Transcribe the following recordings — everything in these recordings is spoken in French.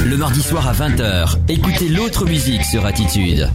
Le mardi soir à 20h, écoutez l'autre musique sur Attitude.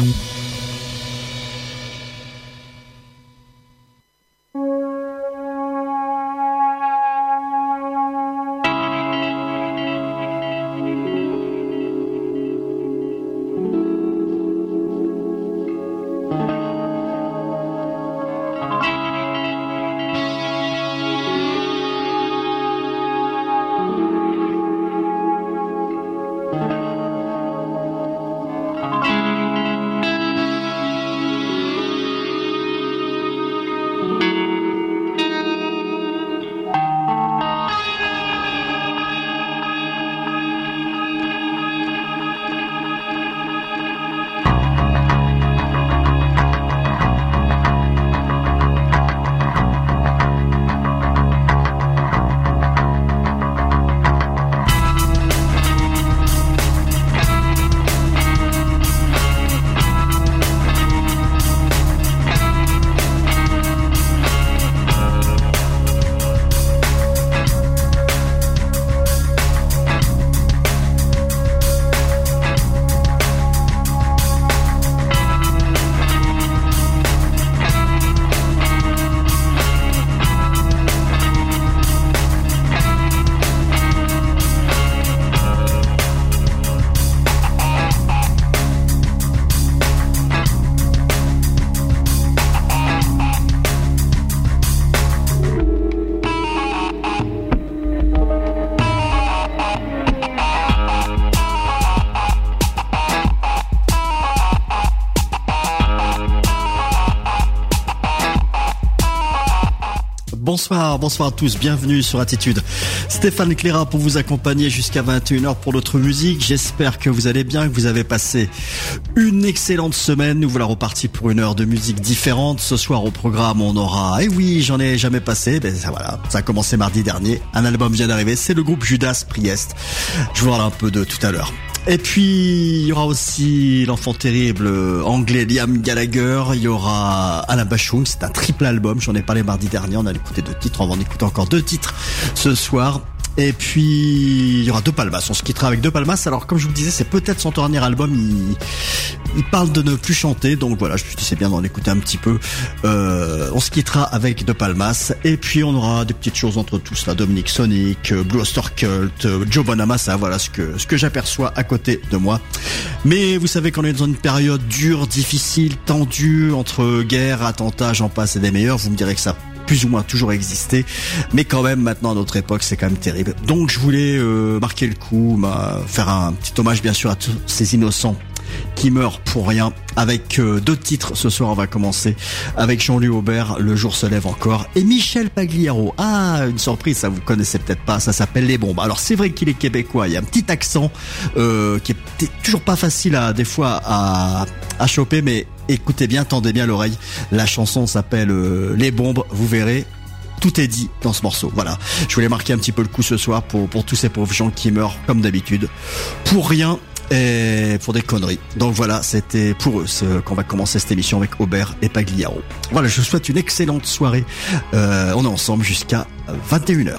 Bonsoir à tous, bienvenue sur Attitude. Stéphane Cléra pour vous accompagner jusqu'à 21h pour notre musique. J'espère que vous allez bien, que vous avez passé une excellente semaine. Nous voilà repartis pour une heure de musique différente. Ce soir au programme, on aura, oui, j'en ai jamais passé, ça a commencé mardi dernier. Un album vient d'arriver, c'est le groupe Judas Priest. Je vous parle un peu de tout à l'heure. Et puis, il y aura aussi l'enfant terrible anglais Liam Gallagher, il y aura Alain Bashung, c'est un triple album, j'en ai parlé mardi dernier, on a écouté 2 titres, on va en écouter encore 2 titres ce soir. Et puis, il y aura De Palmas, on se quittera avec De Palmas. Alors, comme je vous le disais, c'est peut-être son dernier album, il parle de ne plus chanter, donc voilà, je me suis dit c'est bien d'en écouter un petit peu. On se quittera avec De Palmas, et puis on aura des petites choses entre tous là, Dominic Sonic, Blue Oyster Cult, Joe Bonamassa, voilà ce que j'aperçois à côté de moi. Mais vous savez qu'on est dans une période dure, difficile, tendue, entre guerre, attentats, j'en passe et des meilleurs. Vous me direz que ça plus ou moins toujours existé, mais quand même maintenant à notre époque c'est quand même terrible. Donc je voulais marquer le coup, faire un petit hommage bien sûr à tous ces innocents qui meurent pour rien, avec 2 titres. Ce soir on va commencer avec Jean-Louis Aubert, Le jour se lève encore, et Michel Pagliaro. Une surprise, ça vous connaissez peut-être pas, ça s'appelle Les Bombes. Alors c'est vrai qu'il est québécois, il y a un petit accent qui est toujours pas facile des fois à choper, mais écoutez bien, tendez bien l'oreille. La chanson s'appelle Les Bombes, vous verrez, tout est dit dans ce morceau. Voilà, je voulais marquer un petit peu le coup ce soir pour tous ces pauvres gens qui meurent comme d'habitude pour rien et pour des conneries. Donc voilà, c'était pour eux qu'on va commencer cette émission avec Aubert et Pagliaro. Voilà, je vous souhaite une excellente soirée. On est ensemble jusqu'à 21h.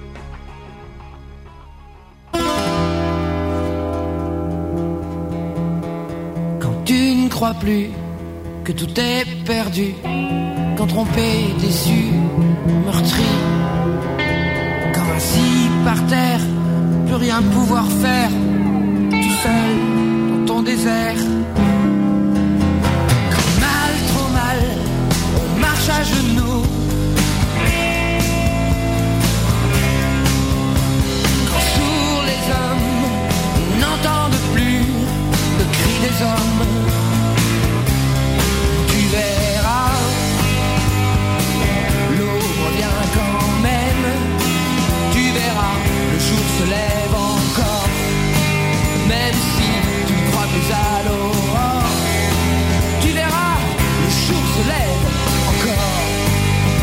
Quand tu ne crois plus que tout est perdu, quand trompé, déçu, meurtri, quand assis par terre, plus rien pouvoir faire, tout seul dans ton désert. Quand mal, trop mal, on marche à genoux, quand sourds les hommes n'entendent plus le cri des hommes, tu verras, l'eau revient quand même, tu verras, le jour se lève encore, même si tu ne crois plus à l'aurore, tu verras, le jour se lève encore.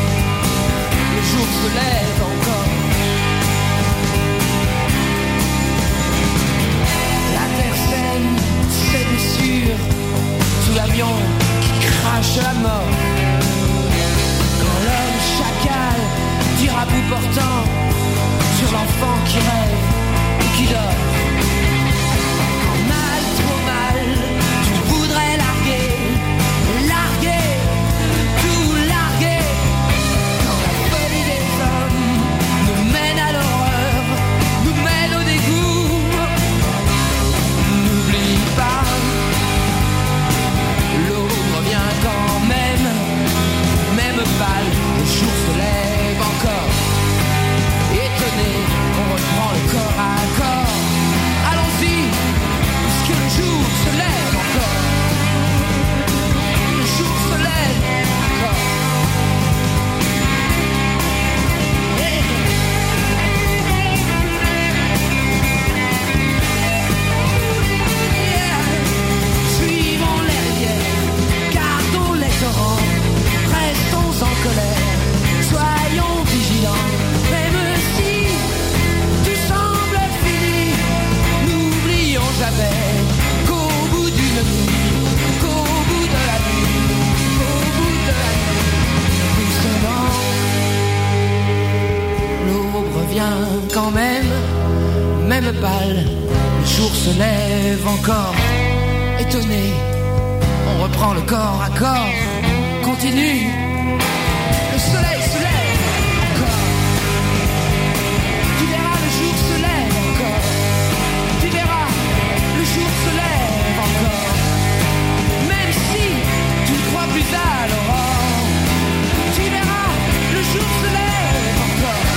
bien quand même pâle, le jour se lève encore. Étonné, on reprend le corps à corps, continue, le soleil se lève encore. Tu verras, le jour se lève encore. Tu verras, le jour se lève encore. Même si tu ne crois plus à l'aurore, tu verras, le jour se lève encore.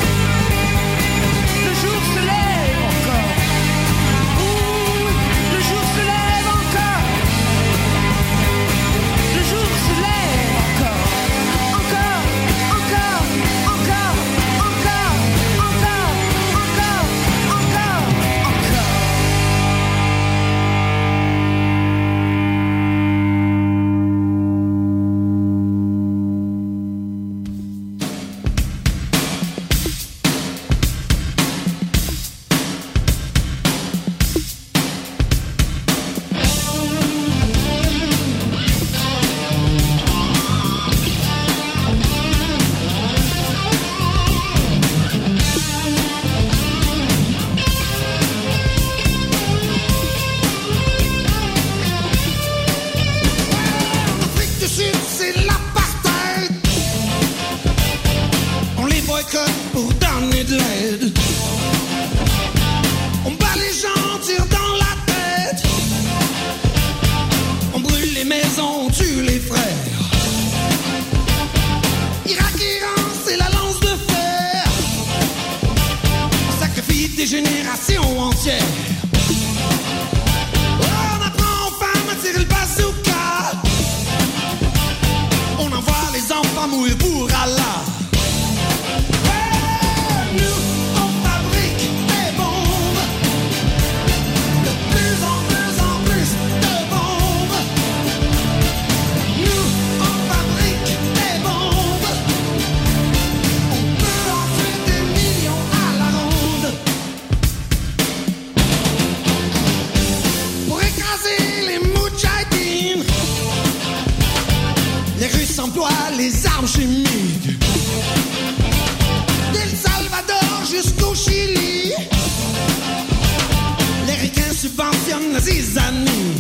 Le jour se lève encore. Ouh, le jour se lève encore. Le jour se lève encore. Encore, encore, encore, encore, encore, encore, encore, encore. L'Afrique du Sud, c'est l'apartheid. On les boycotte pour donner de l'aide. On bat les gens, tire dans la tête. On brûle les maisons, on tue les frères. Irak, Iran, c'est la lance de fer. On sacrifie des générations entières. On apprend aux femmes à tirer le bazooka. On envoie les enfants mourir pour Allah. Ouais, nous, on fabrique des bombes. De plus en plus de bombes. Nous, on fabrique des bombes. On peut en tuer des millions à la ronde. Pour écraser les moudjahidines, les Russes emploient les armes chimiques. D'El Salvador jusqu'au Chili, les Ricains subventionnent la zizanie.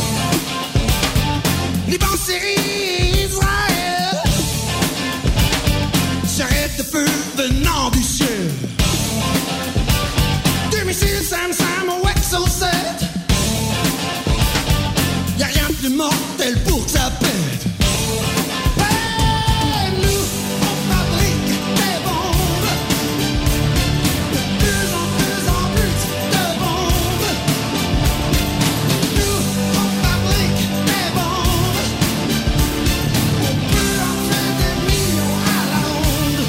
Liban, Syrie, Israël, charrettes de feu venant du ciel. Deux missiles Sam au Exocet. Y'a rien de plus mortel pour que ça pète. Ouais, nous, on fabrique des bombes. De plus en plus de bombes. Nous, on fabrique des bombes. On peut en tuer des millions à la ronde.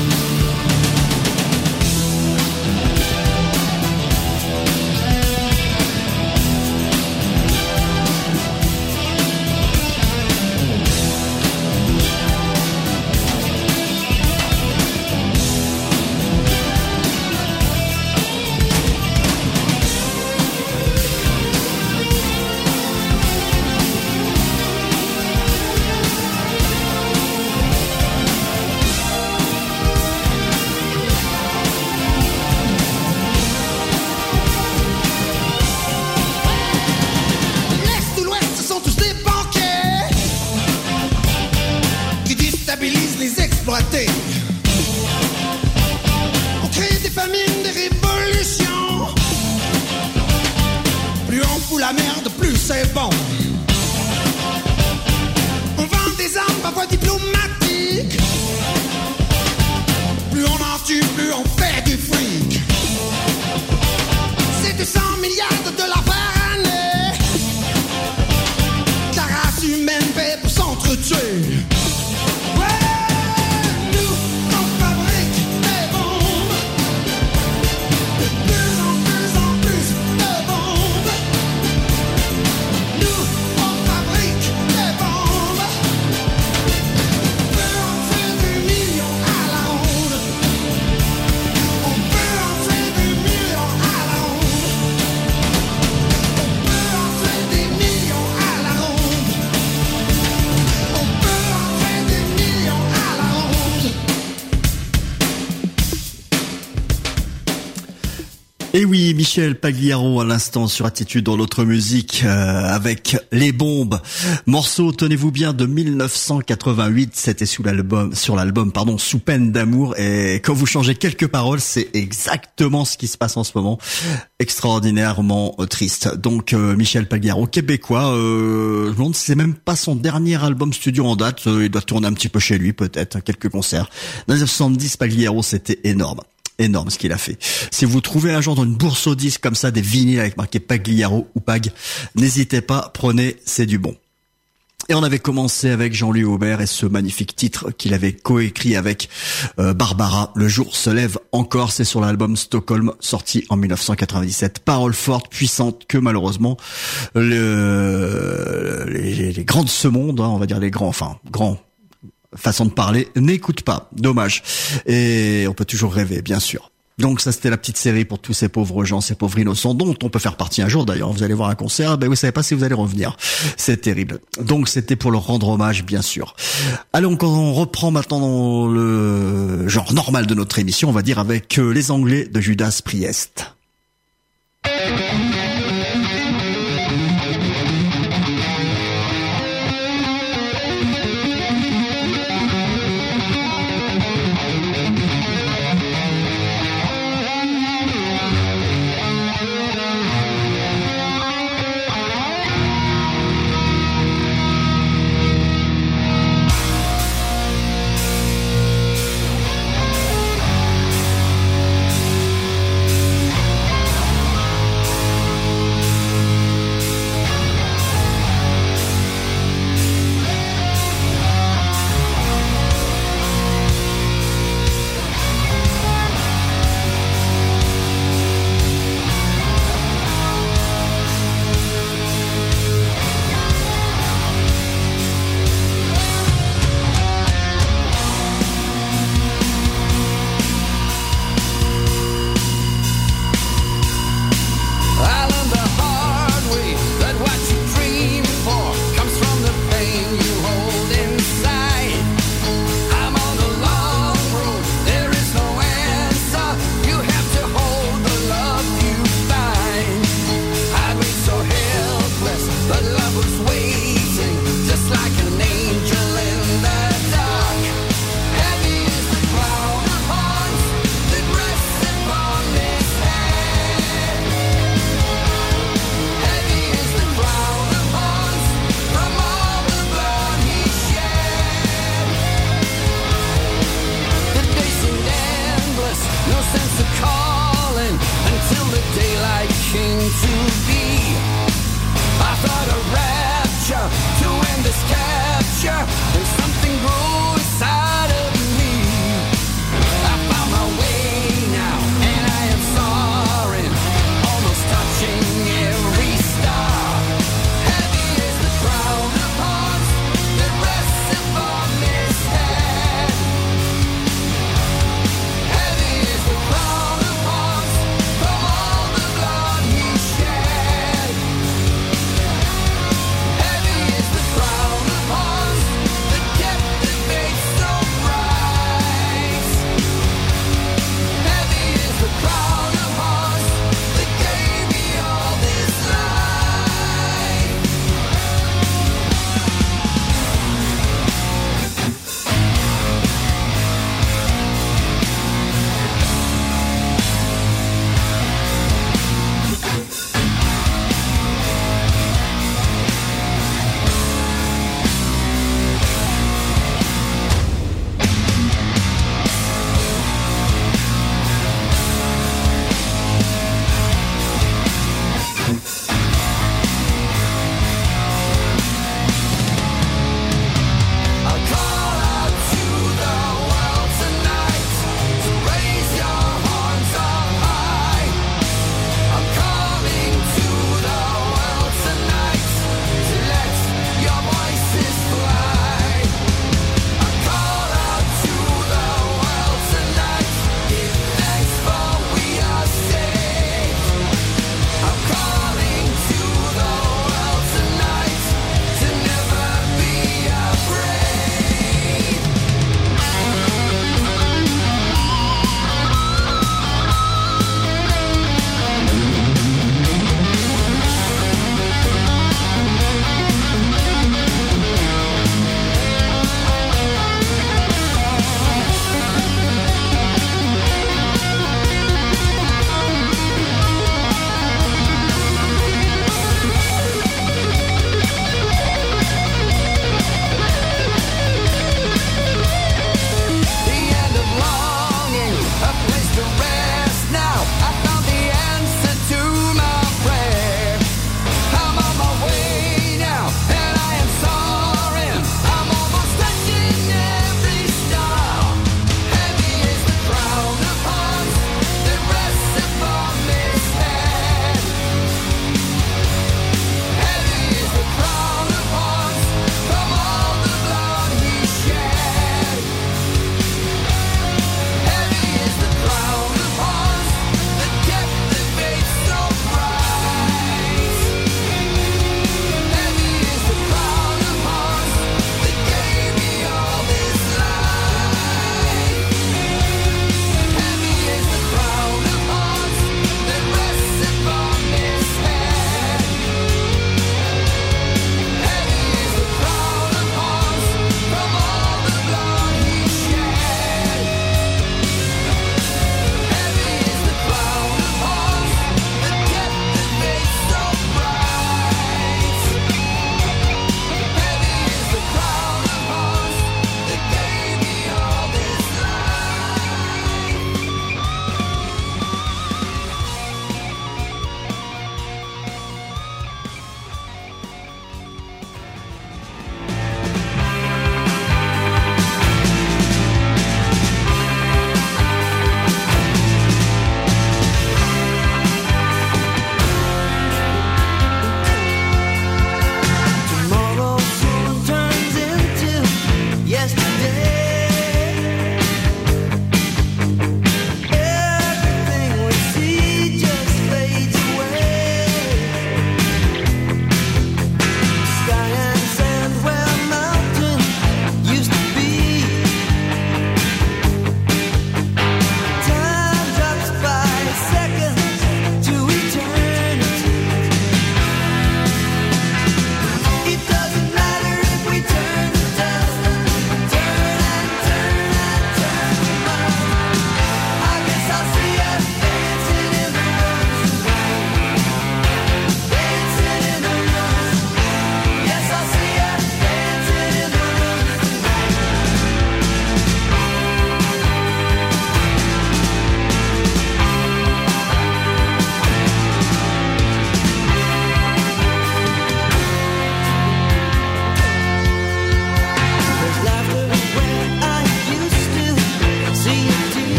L'Est ou l'Ouest, ce sont tous des banquiers qui déstabilisent les exploités. On crée des famines, des révolutions. Plus on fout la merde, plus c'est bon. On vend des armes parfois diplomatiques. Plus on en tue, plus on fait du fric. C'est 200 milliards de dollars par année. La race humaine paie pour s'entretuer. Ouais, nous, on fabrique des bombes. De plus en plus de bombes. Nous, on fabrique des bombes. On peut en tuer des millions à la ronde. Et oui, Michel Pagliaro à l'instant sur Attitude dans l'autre musique avec Les Bombes. Morceau, tenez-vous bien, de 1988. C'était sur l'album, Sous peine d'amour. Et quand vous changez quelques paroles, c'est exactement ce qui se passe en ce moment. Extraordinairement triste. Donc Michel Pagliaro, québécois. Je me demande si c'est même pas son dernier album studio en date. Il doit tourner un petit peu chez lui, peut-être quelques concerts. Dans les années 70, Pagliaro, c'était énorme. Énorme ce qu'il a fait. Si vous trouvez un jour dans une bourse aux disques comme ça des vinyles avec marqué Pagliaro ou Pag, n'hésitez pas, prenez, c'est du bon. Et on avait commencé avec Jean-Louis Aubert et ce magnifique titre qu'il avait coécrit avec Barbara, Le jour se lève encore, c'est sur l'album Stockholm sorti en 1997. Paroles fortes, puissantes que malheureusement les grands de ce monde, on va dire les grands façon de parler, n'écoute pas. Dommage. Et on peut toujours rêver, bien sûr. Donc ça, c'était la petite série pour tous ces pauvres gens, ces pauvres innocents, dont on peut faire partie un jour d'ailleurs. Vous allez voir un concert, vous savez pas si vous allez revenir. C'est terrible. Donc c'était pour leur rendre hommage, bien sûr. Allez, on reprend maintenant le genre normal de notre émission, on va dire, avec les Anglais de Judas Priest.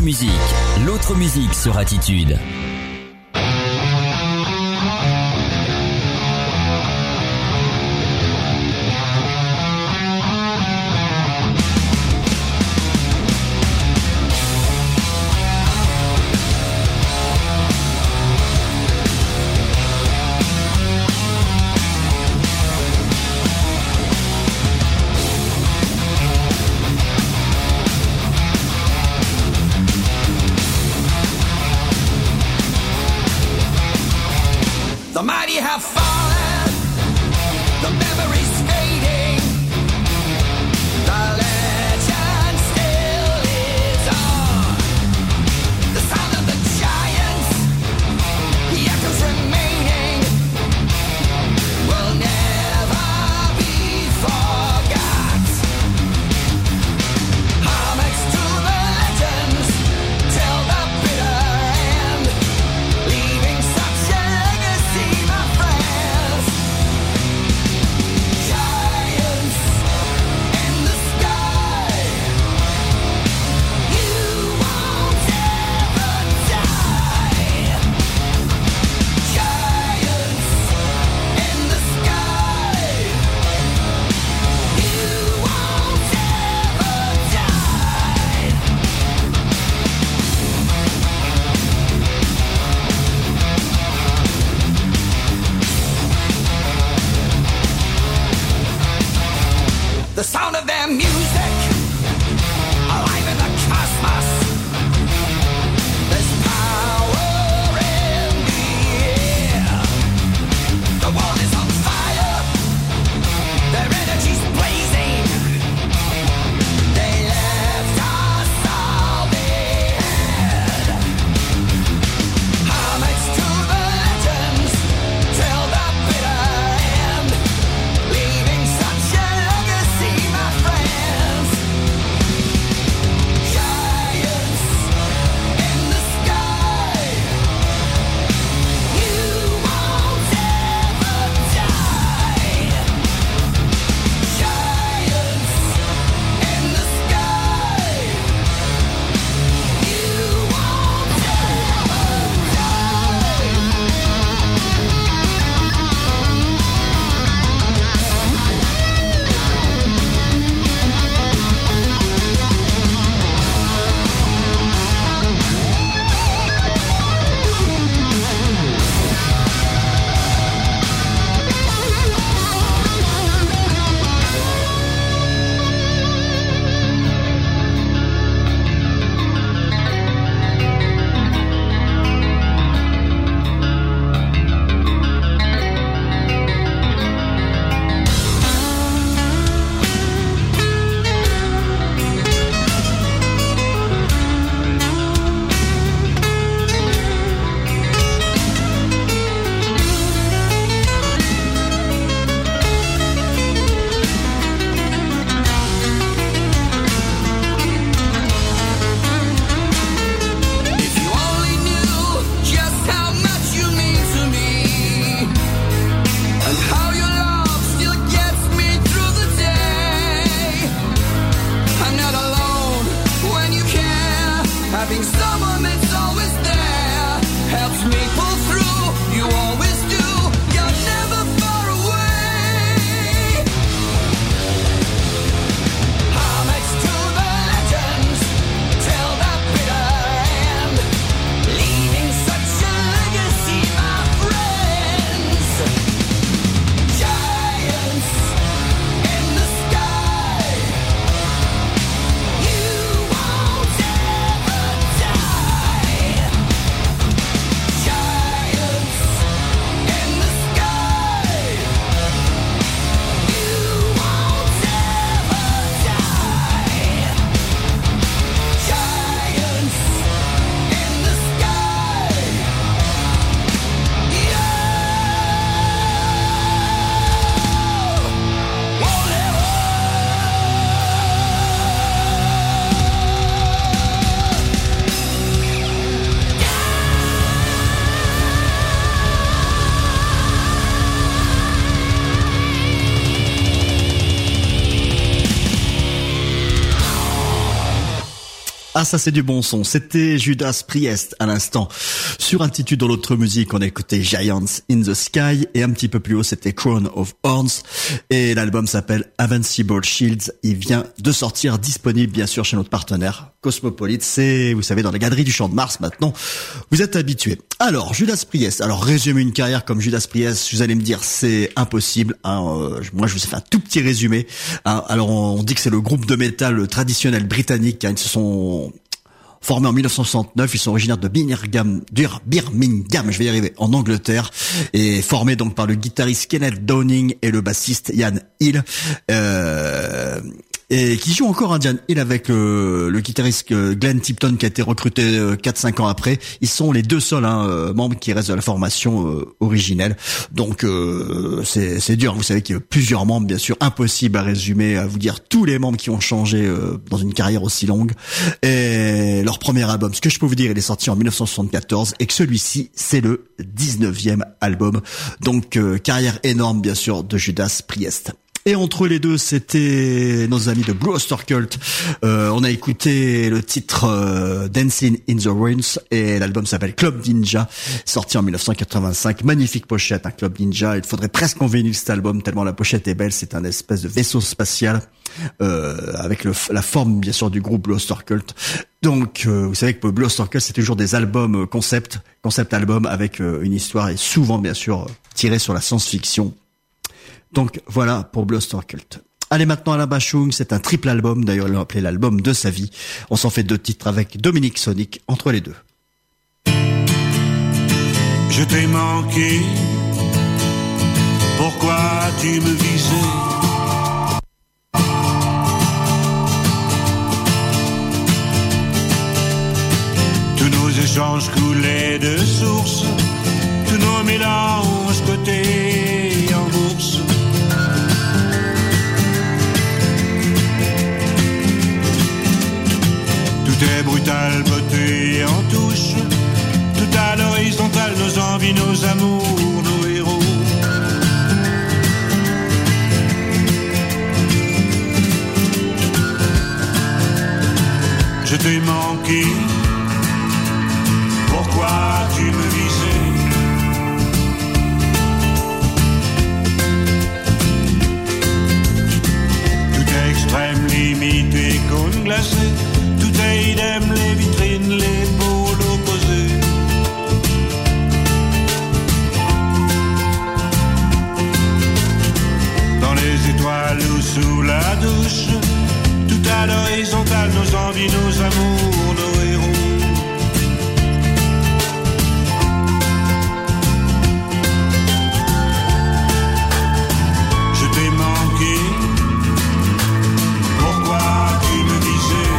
l'autre musique sur Attitude. The mighty have fallen, the memories fading, the legend still lives on. The sound of the giants, the echoes remaining, will never be forgot. Homage to the legends, till the bitter end, leaving such a legacy, my friends. Giants in the sky, you won't ever die. Giants in the sky, you won't ever die. The sound of their music, alive in the cosmos. There's power in the air. The world is on fire, their energy's blazing. They left us all they had. Homage to the legends, till the bitter end, leaving such a legacy, my friends. Giants in the sky, you won't ever die. Giants in the sky, you won't If you only knew just how much you mean to me, and how your love still gets me through the day. I'm not alone when you care. Having someone that's always there helps me pull through. You always do. You're never far away. Homage to the legends, till the bitter end, leaving such a legacy, my friends. Giants in the sky, you won't ever die. Ah, ça c'est du bon son. C'était Judas Priest à l'instant. Sur Altitude, dans l'autre musique, on a écouté Giants in the Sky, et un petit peu plus haut, c'était Crown of Horns, et l'album s'appelle Invincible Shields. Il vient de sortir, disponible bien sûr chez notre partenaire Cosmopolite. C'est, vous savez, dans la galerie du Champ de Mars maintenant. Vous êtes habitués. Alors, Judas Priest. Alors, résumer une carrière comme Judas Priest, vous allez me dire, c'est impossible. Moi, je vous ai fait un tout petit résumé. Alors, on dit que c'est le groupe de métal traditionnel britannique. Ils se sont formés en 1969, ils sont originaires de Birmingham, je vais y arriver, en Angleterre, et formés donc par le guitariste Kenneth Downing et le bassiste Ian Hill, et qui joue encore Ian Hill avec le guitariste Glenn Tipton, qui a été recruté 4-5 ans après. Ils sont les deux seuls membres qui restent de la formation originelle. Donc c'est dur, vous savez qu'il y a plusieurs membres, bien sûr, impossible à résumer, à vous dire tous les membres qui ont changé dans une carrière aussi longue. Et leur premier album, ce que je peux vous dire, il est sorti en 1974, et que celui-ci, c'est le 19e album. Donc carrière énorme, bien sûr, de Judas Priest. Et entre les deux, c'était nos amis de Blue Oyster Cult. On a écouté le titre Dancing in the Ruins, et l'album s'appelle Club Ninja, sorti en 1985. Magnifique pochette, un Club Ninja. Il faudrait presque en vinyle cet album, tellement la pochette est belle. C'est un espèce de vaisseau spatial avec la forme, bien sûr, du groupe Blue Oyster Cult. Donc, vous savez que Blue Oyster Cult, c'est toujours des albums concept album avec une histoire, et souvent, bien sûr, tirée sur la science-fiction. Donc voilà pour Blue Oyster Cult. Allez maintenant à la Bachung, c'est un triple album, d'ailleurs il l'a appelé l'album de sa vie. On s'en fait 2 titres avec Dominique Sonic entre les deux. Je t'ai manqué, pourquoi tu me visais? Tous nos échanges coulaient de source, tous nos mélanges cotés en bourse. Tout est brutal, beauté en touche, tout à l'horizontale, nos envies, nos amours, nos héros. Je t'ai manqué, pourquoi tu me visais? Tout est extrême, limite et cône glacée. Tout est idem, les vitrines, les pôles opposés. Dans les étoiles ou sous la douche, tout à l'horizontale, nos envies, nos amours, nos héros. Je t'ai manqué, pourquoi tu me visais?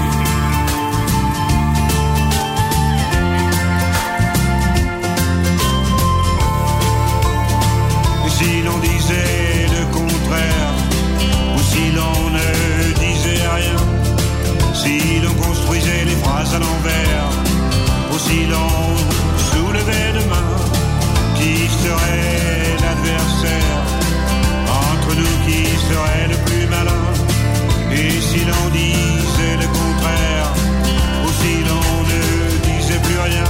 Si l'on disait le contraire, ou si l'on ne disait rien, si l'on construisait les phrases à l'envers, ou si l'on soulevait demain, qui serait l'adversaire? Entre nous, qui serait le plus malin? Et si l'on disait le contraire, ou si l'on ne disait plus rien?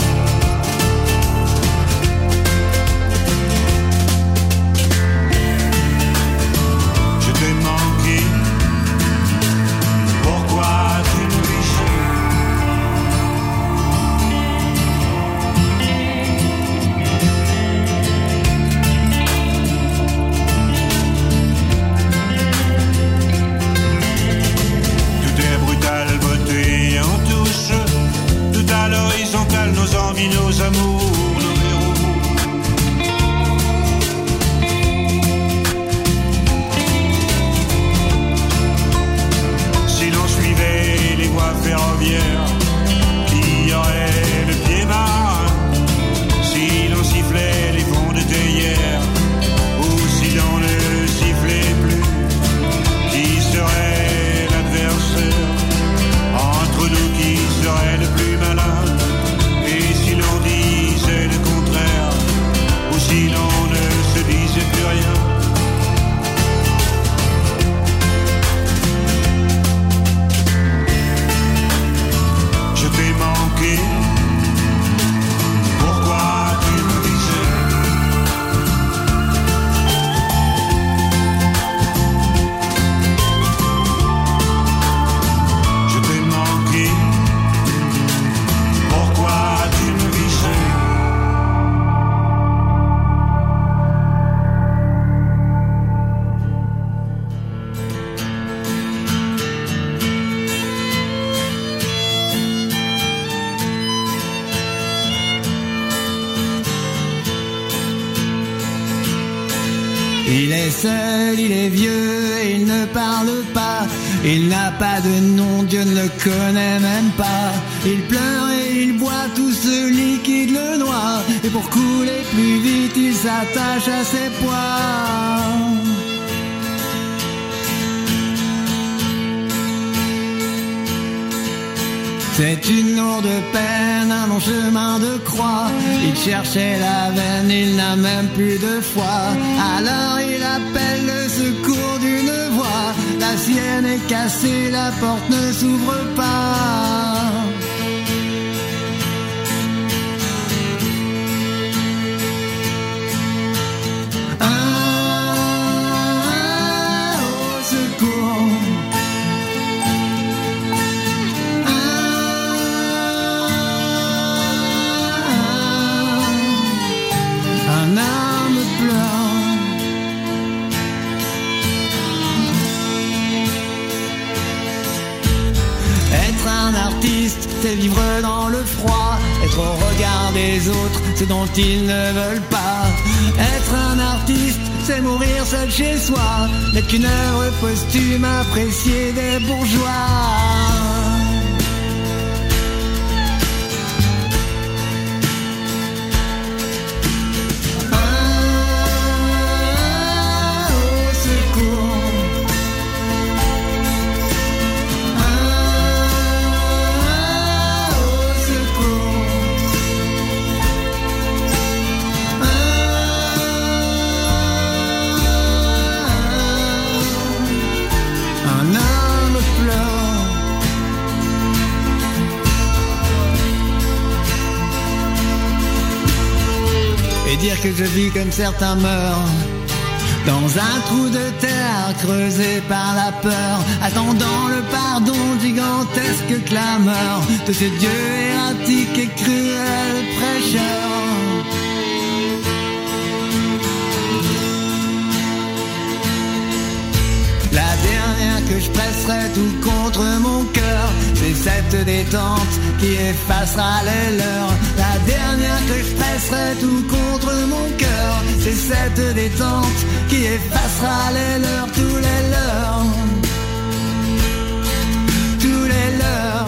Manqué, pourquoi tu me visais? seul, il est vieux et il ne parle pas. Il n'a pas de nom, Dieu ne le connaît même pas. Il pleure et il boit tout ce liquide le noir. Et pour couler plus vite, il s'attache à ses poids. C'est une lourde peine, un long chemin de croix. Il cherchait la veine, il n'a même plus de foi. Alors il appelle le secours d'une voix. La sienne est cassée, la porte ne s'ouvre pas. Au secours. Un âme pleure. Être un artiste, c'est vivre dans le froid. Être au regard des autres, ce dont ils ne veulent pas. Être un artiste, c'est mourir seul chez soi. N'est qu'une œuvre posthume appréciée des bourgeois. Dire que je vis comme certains meurent dans un trou de terre creusé par la peur, attendant le pardon, gigantesque clameur de ce Dieu erratique et cruel prêcheur. La dernière que je presserai tout contre mon cœur, c'est cette détente qui effacera les leurs. La dernière que je presserai tout contre mon cœur, c'est cette détente qui effacera les leurs, tous les leurs. Tous les leurs.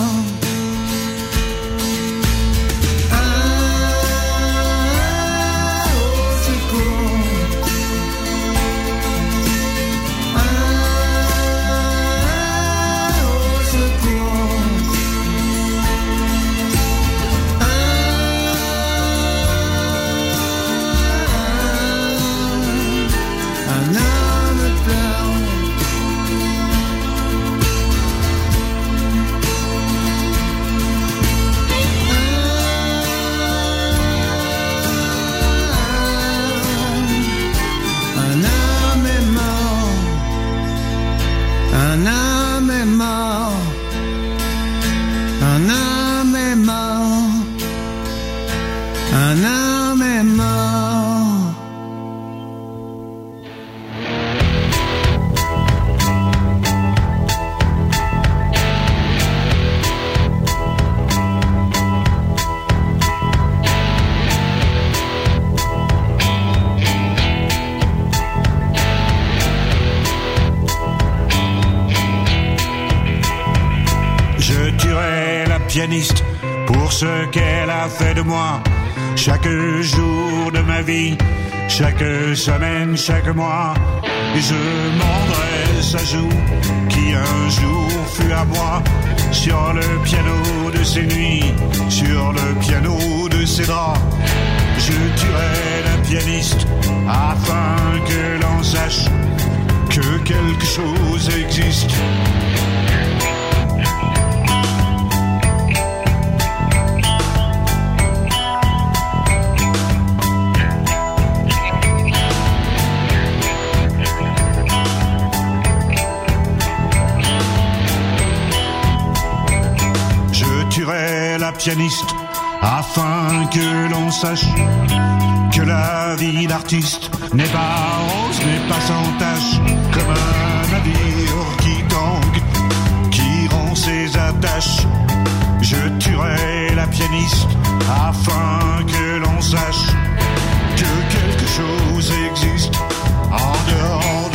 Un homme est mort, un homme est mort, un homme est mort. Pianiste pour ce qu'elle a fait de moi, chaque jour de ma vie, chaque semaine, chaque mois. Et je mordrai sa joue qui un jour fut à moi, sur le piano de ses nuits, sur le piano de ses draps. Je tuerai la pianiste afin que l'on sache que quelque chose existe. La pianiste afin que l'on sache que la vie d'artiste n'est pas rose, n'est pas sans tache, comme un navire qui tangue, qui rend ses attaches. Je tuerai la pianiste afin que l'on sache que quelque chose existe en dehors de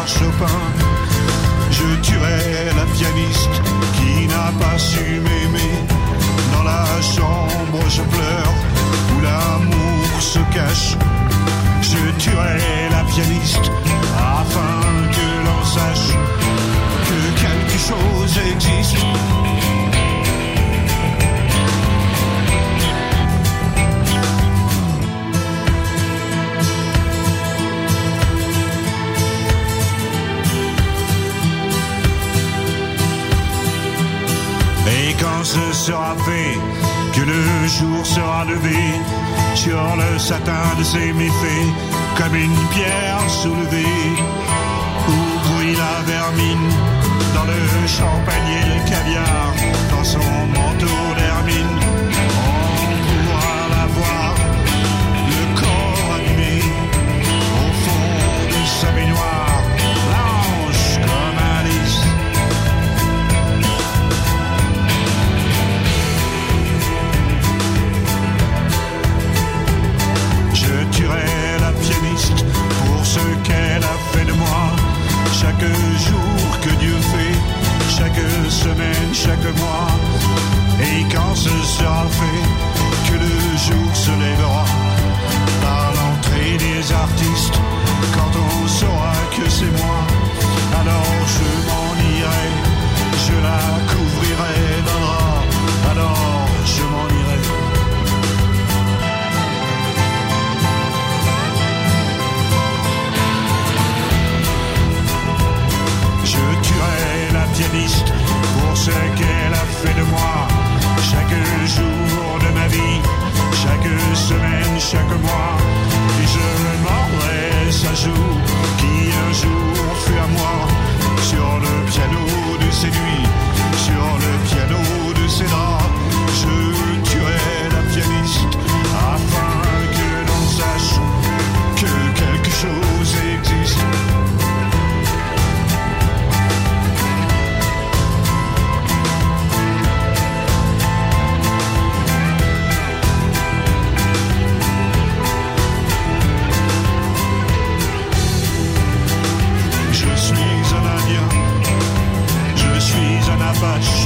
Chopin. Je tuerai la pianiste qui n'a pas su m'aimer. Dans la chambre je pleure où l'amour se cache. Je tuerai la pianiste afin que l'on sache que quelque chose existe. Et quand ce sera fait, que le jour sera levé sur le satin de ses méfaits, comme une pierre soulevée, où brille la vermine, dans le champagne et le caviar, dans son manteau d'hermine, on pourra la voir, le corps animé, au fond de sa baignoire, blanche comme Alice. Je tuerai la pianiste pour ce qu'elle a fait de moi. Chaque jour que Dieu fait, chaque semaine, chaque mois. Et quand ce sera fait, que le jour se lèvera par l'entrée des artistes, quand on saura que c'est moi, alors je m'en irai, je la couvrirai d'un drap, alors je m'en irai. Je tuerai la pianiste pour ce qu'elle a fait de moi. Chaque jour de ma vie, chaque semaine, chaque mois. Et je mordrai sa joue qui un jour fut à moi. Sur le piano de ses nuits, sur le piano de ses draps. Je tuerai la pianiste afin que l'on sache que quelque chose existe. Apache.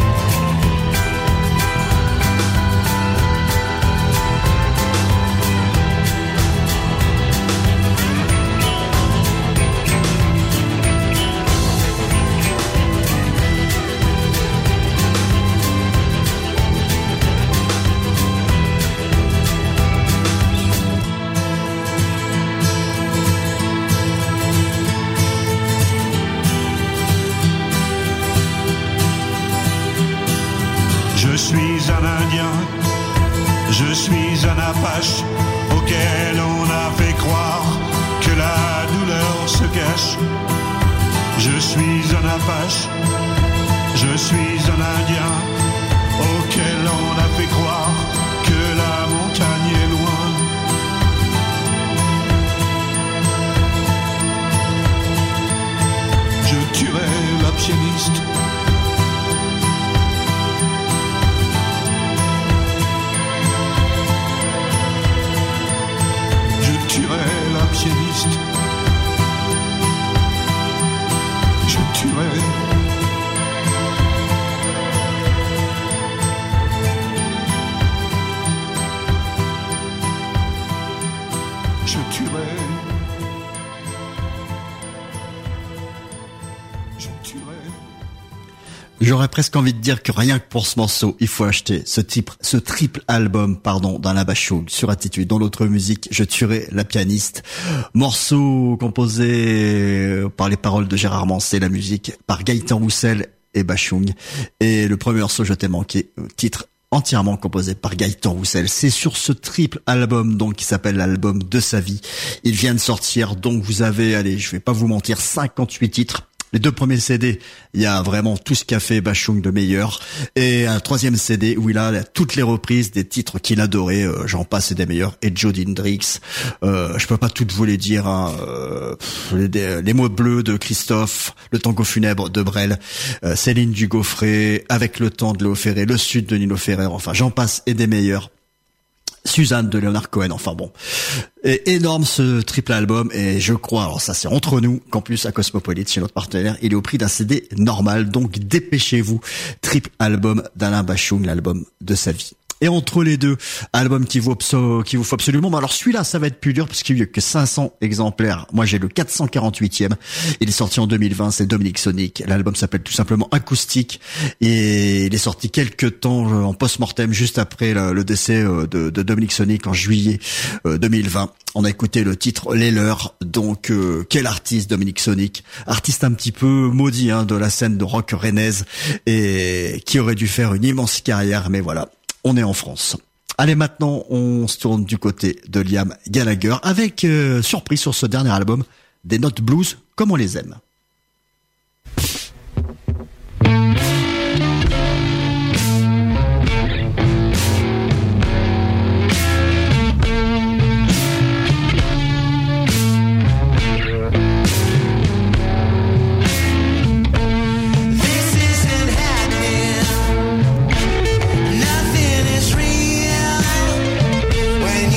Je suis un Indien, je suis un Apache auquel on a fait croire que la douleur se cache. Je suis un Apache, je suis un Indien auquel on a fait croire que la montagne est loin. Je tuerai la pianiste. Je tuerai la pianiste. Je tuerai. Je tuerai. Je tuerai. J'aurais presque envie de dire que rien que pour ce morceau, il faut acheter ce triple album, d'Alain Bashung sur Attitude. Dans l'autre musique, Je tuerai la pianiste. Morceau composé par les paroles de Gérard Manset, la musique par Gaëtan Roussel et Bashung. Et le premier morceau, Je t'ai manqué, titre entièrement composé par Gaëtan Roussel. C'est sur ce triple album, donc, qui s'appelle l'album de sa vie. Il vient de sortir, donc vous avez, allez, je vais pas vous mentir, 58 titres. Les deux premiers CD, il y a vraiment tout ce qu'a fait Bashung de meilleur. Et un troisième CD où il a toutes les reprises des titres qu'il adorait, j'en passe et des meilleurs. Et Jodi Hendrix, je peux pas toutes vous les dire, hein, les mots bleus de Christophe, le tango funèbre de Brel, Céline Dugauffret, Avec le temps de Léo Ferré, Le Sud de Nino Ferrer, enfin j'en passe et des meilleurs. Suzanne de Leonard Cohen, enfin bon. Et énorme ce triple album, et je crois, alors ça c'est entre nous, qu'en plus à Cosmopolite, chez notre partenaire, il est au prix d'un CD normal, donc dépêchez-vous. Triple album d'Alain Bachung, l'album de sa vie. Et entre les deux, album qui vous faut absolument. Mais alors celui-là, ça va être plus dur parce qu'il n'y a que 500 exemplaires. Moi, j'ai le 448e. Il est sorti en 2020. C'est Dominique Sonic. L'album s'appelle tout simplement Acoustique. Et il est sorti quelques temps en post-mortem, juste après le décès de Dominique Sonic en juillet 2020. On a écouté le titre Les Leurs. Donc, quel artiste, Dominique Sonic. Artiste un petit peu maudit, de la scène de rock rennaise et qui aurait dû faire une immense carrière. Mais voilà. On est en France. Allez, maintenant, on se tourne du côté de Liam Gallagher avec, surprise sur ce dernier album, des notes blues comme on les aime.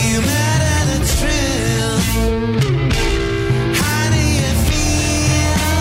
How do you feel?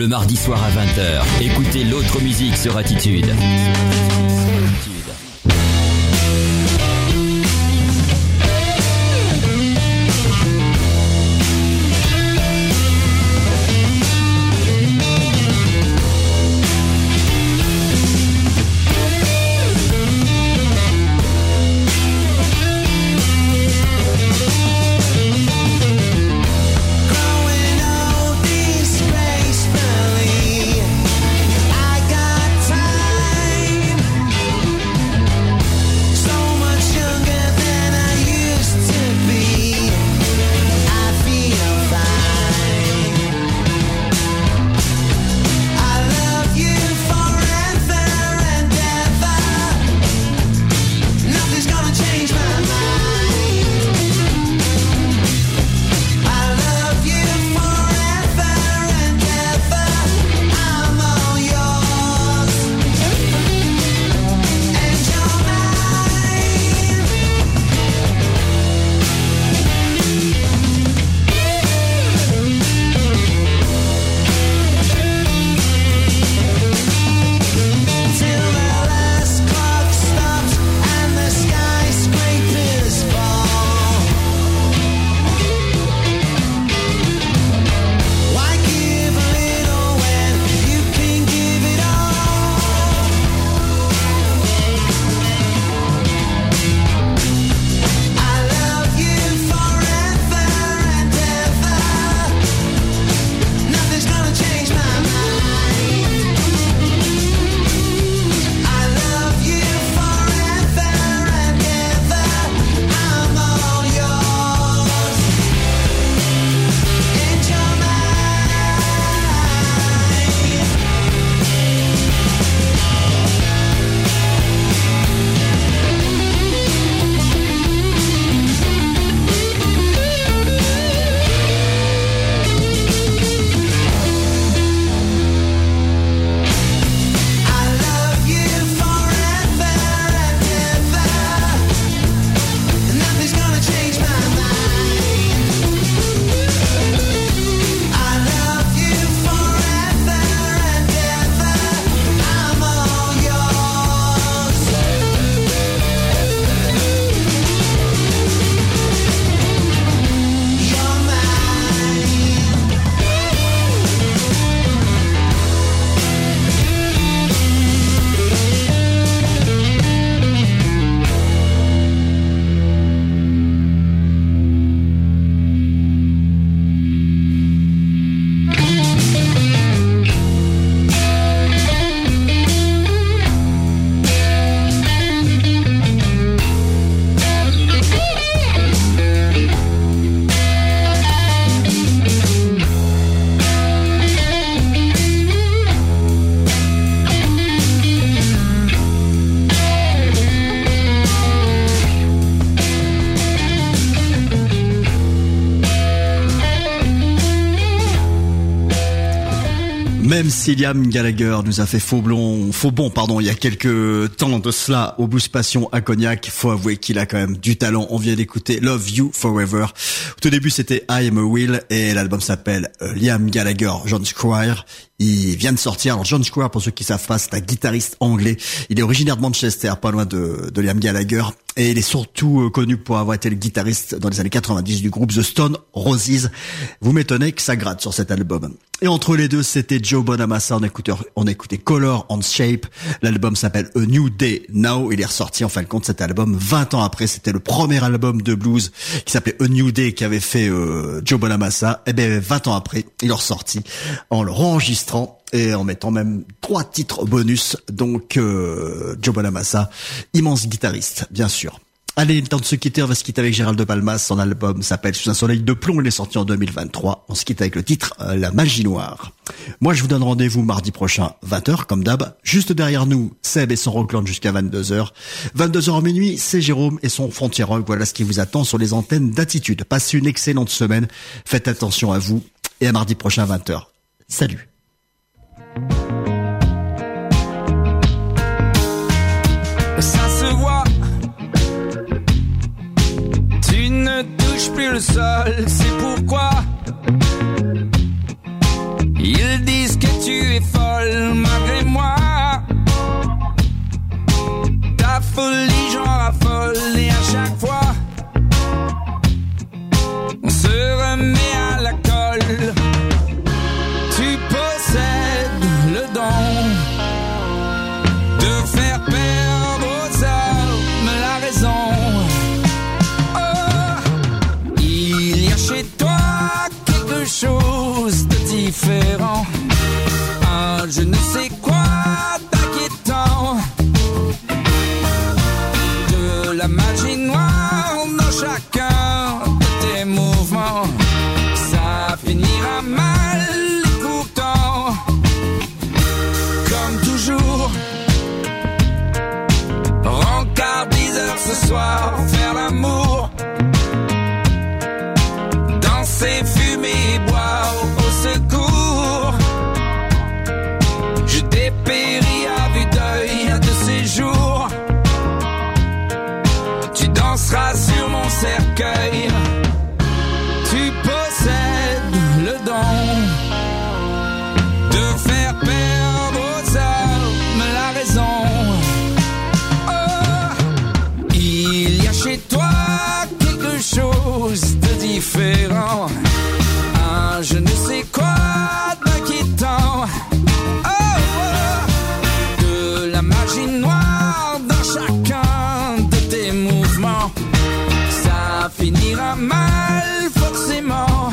mardi soir à 20h, écoutez l'autre musique sur Attitude. Même si Liam Gallagher nous a fait faux bon, il y a quelques temps de cela au Blues Passion à Cognac, faut avouer qu'il a quand même du talent. On vient d'écouter Love You Forever. Au tout début, c'était I Am a Will et l'album s'appelle Liam Gallagher, John Squire. Il vient de sortir. Alors John Squire, pour ceux qui savent pas, c'est un guitariste anglais. Il est originaire de Manchester, pas loin de Liam Gallagher. Et il est surtout connu pour avoir été le guitariste dans les années 90 du groupe The Stone Roses. Vous m'étonnez que ça gratte sur cet album. Et entre les deux, c'était Joe Bonamassa. On a écouté Color and Shape. L'album s'appelle A New Day Now. Il est ressorti en fin de compte cet album 20 ans après. C'était le premier album de blues qui s'appelait A New Day qui avait fait Joe Bonamassa. Et ben 20 ans après, il est ressorti en le enregistrant et en mettant même 3 titres bonus. Donc Joe Bonamassa, immense guitariste, bien sûr. Allez, le temps de se quitter, on va se quitter avec Gérald de Palmas. Son album s'appelle Sous un soleil de plomb, il est sorti en 2023. On se quitte avec le titre La Magie Noire. Moi, je vous donne rendez-vous mardi prochain, 20h, comme d'hab. Juste derrière nous, Seb et son Rockland jusqu'à 22h. 22h en minuit, c'est Jérôme et son Frontier Rock. Voilà ce qui vous attend sur les antennes d'Attitude. Passez une excellente semaine. Faites attention à vous et à mardi prochain, 20h. Salut. Ça se voit, tu ne touches plus le sol, c'est pourquoi ils disent que tu chose de différent. Un je ne sais quoi d'inquiétant. De la magie noire dans chacun de tes mouvements. Ça finira mal écoutant. Comme toujours. Rencard 10h ce soir, faire l'amour. Danser, fumer, boire au secours. Je dépéris à vue d'œil de ces jours. Tu danseras sur mon cercueil. Tu possèdes le don de faire perdre aux hommes la raison. Il y a chez toi quelque chose de différent. Un je ne sais quoi d'inquiétant. De la magie noire dans chacun de tes mouvements. Ça finira mal forcément.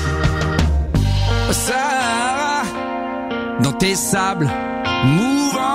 Sahara, dans tes sables mouvants.